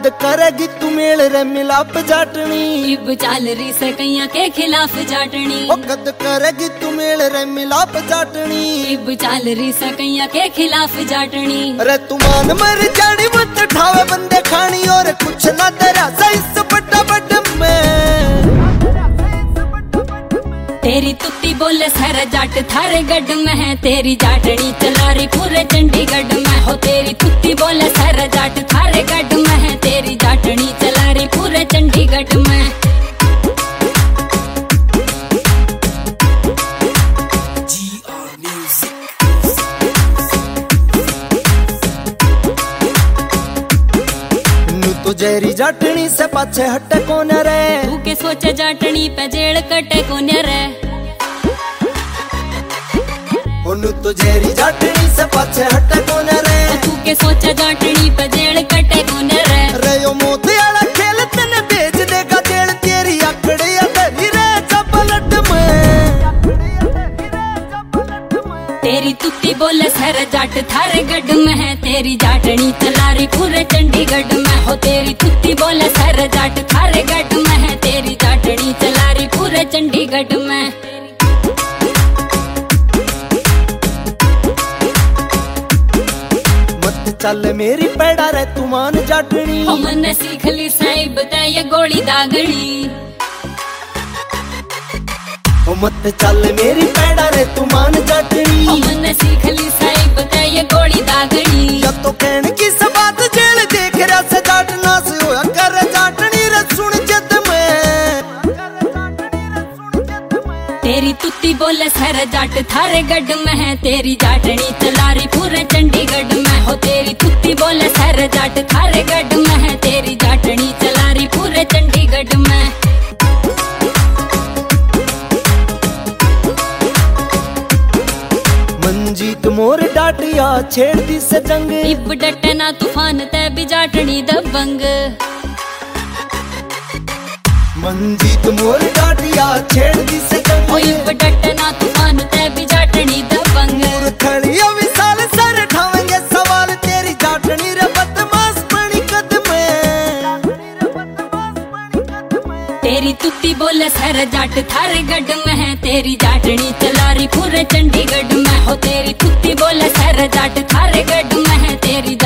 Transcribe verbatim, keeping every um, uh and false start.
कद करेगी तू मेल रे मिलाप जाटनी। इब चाल रही सकैया के खिलाफ जाटनी। ओ कद करेगी तू मेल रे मिलाप जाटनी। इब चाल रही सकैया के खिलाफ जाटनी। अरे तू मान मर जानी मत ठावे बंदे खानी और कुछ ना तेरा सही बड़ा बड़ में। तेरी तुत्ती बोले सर जाट थारे गढ़ में है, तेरी जाटनी चला रही पूरे चंडीगढ़ में हो। तेरी तुत्ती बोले सर जाट थारे गढ़ में है, तेरी जाटनी चला रही पूरे चंडीगढ़ में। तू जेरी जाटनी से पाछे हटे कौन रे। तू के सोचे जाटनी पे जेल कटे कौन रे। ओनु तो जेरी जाटनी से पाछे हटे कौन रे। तू के सोचे जाटनी पे जेल कटे कौन रे। रे यो मोती वाला खेल तने भेज देगा जेल, तेरी आकड़े अधरी रे चपलट में। तेरी तुत्ती बोले सर जाट थारे गढ़ में है, तेरी जाटनी चला रही पूरे चंडीगढ़ में हो। तेरी तुत्ती बोले सर जाट थारे गढ़ में है, तेरी जाटनी चला रही पूरे चंडीगढ़ में। मत चल मेरी पैड़ा रे तू मान जाटनी। हमने सीख ली साहिब ते ये गोली दागनी। ओ मत चल मेरी पैड़ा रे तू मान जाटनी। हमने सीख ली साहिब ते ये गोली दागनी। या तो कहने की सब बात जेल देख रहा से जाटना से होया कर जाटनी रे सुन जद में। तेरी तुत्ती बोले सर जाट थारे गढ़ में है, तेरी जाटनी चला रही पूरे चंडीगढ़ में हो। तेरी तुत्ती बोले सर जाट थारे गढ़ में है, तेरी जाटनी चला रही पूरे चंडीगढ़ में। मंजीत मोर डाटिया छेड़ दी से जंग। इब डटे ना तूफान ते भी जाटनी दबंग। मंजीत मोर डाटिया छेड़ दी से जंग। ओ इब डटे ना तूफान ते भी जाटनी दबंग। खड़िया विशाल सर ठावेंगे सवाल, तेरी जाटनी रे बदमाश बनी कद में। तेरी तुत्ती बोले सर जाट थारे गढ़ में है, तेरी जाटनी चला रही पूरे चंडीगढ़ में हो। तेरी तुत्ती बोले सर जाट थारे गढ़ में है, तेरी